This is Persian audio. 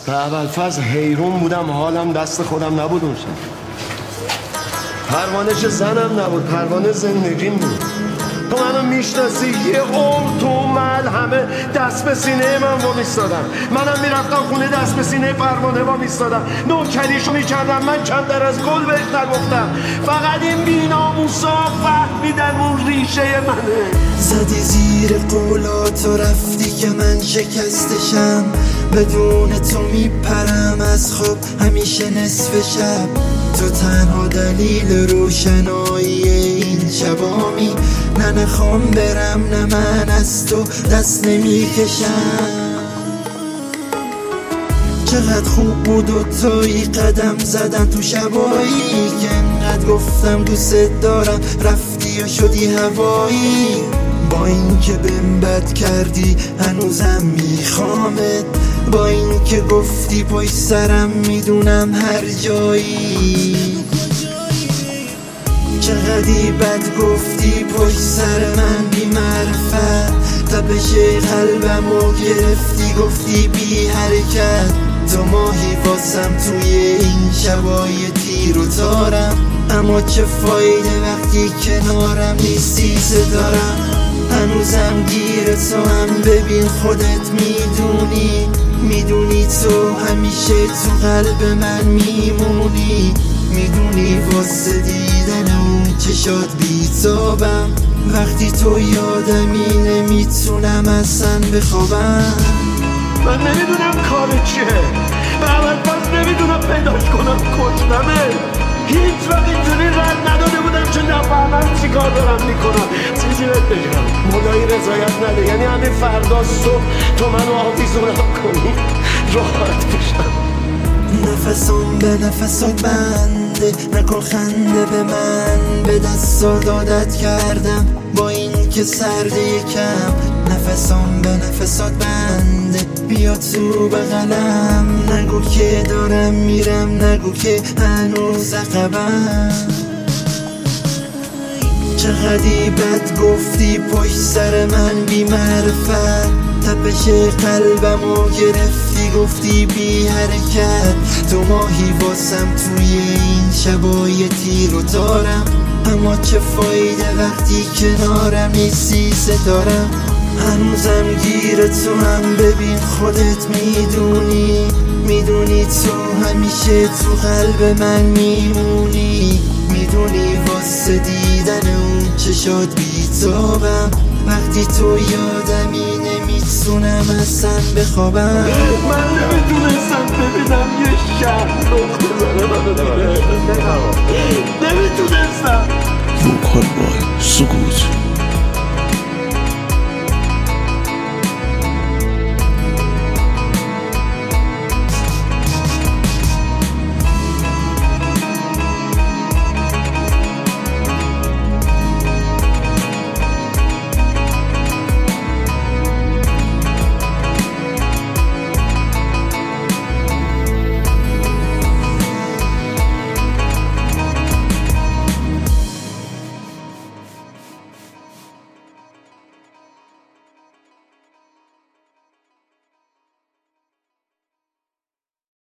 به ابوالفضل حیرون بودم، حالم دست خودم نبود اون شب. پروانه چه زنم نبود، پروانه زندگیم بود. تو منو میشناسی، یه عمر تو محل همه دست به سینه من با میستادم. منم میرفتم خونه دست به سینه پروانه با میستادم، نوکریشو میکردم. من کم در از گل بهش نگفتم، فقط این بی‌ناموسا فهمیدن اون ریشه منه. زدی زیر قولات و رفتی که من شکستشم. بدون تو میپرم از خواب همیشه نصف شب. تو تنها دلیل روشنایی این شبامی. نه نخوام برم نه من از تو دست نمیکشم. چقدر خوب بود و توی قدم زدن تو شبایی که انقدر گفتم دوست دارم، رفتی و شدی هوایی. با این که بهم بد کردی هنوزم میخوامت، با این که گفتی پای سرم میدونم هر جایی. چقدری بد گفتی پشت سر من بی معرفت، تپش قلبمو گرفتی گفتی بی حرکت. تو ماهی واسم توی این شبای تیر و تارم، اما چه فایده وقتی کنارم نیستی ستارم. هنوزم گیر تو هم ببین خودت میدونی تو همیشه تو قلب من میمونی. میدونی واسه دیدن اون چشات بیتابم، وقتی تو یادمی نمیتونم اصلا بخوابم. من نمیدونم کار چیه، به ابوالفضل نمیدونم پیداش کنم کشتمه. هیچ وقت اینجوری رد نداده بودم که نفهمم چی کار دارم میکنم. چیزی بهت بگم، مولایی رضایت نده، یعنی همین فردا صبح تو منو آویزونم کنی راحت بشم. نفسم به نفسات بنده، نکن خنده به من، به دستات عادت کردم با این که سرده یکم. نفسم به نفسات بنده، بیا تو بغلم، نگو که دارم میرم، نگو که هنوز عقبم. چقدری بد گفتی پشت سر من بی معرفت، تپش قلبمو گرفتی گفتی بی حرکت. تو ماهی واسم توی این شبای تیر و تارم، اما چه فایده وقتی کنارم نیستی ستارم. هنوزم گیر تو هم ببین خودت میدونی تو همیشه تو قلب من میمونی. میدونی واسه دیدن اون چشات بیتابم، وقتی تو یادمی نمیتونم اصلا بخوابم. من نمیتونستم ببینم یه شهر نقطه زنه منو دیده، نمیتونستم. وکال بای سکوت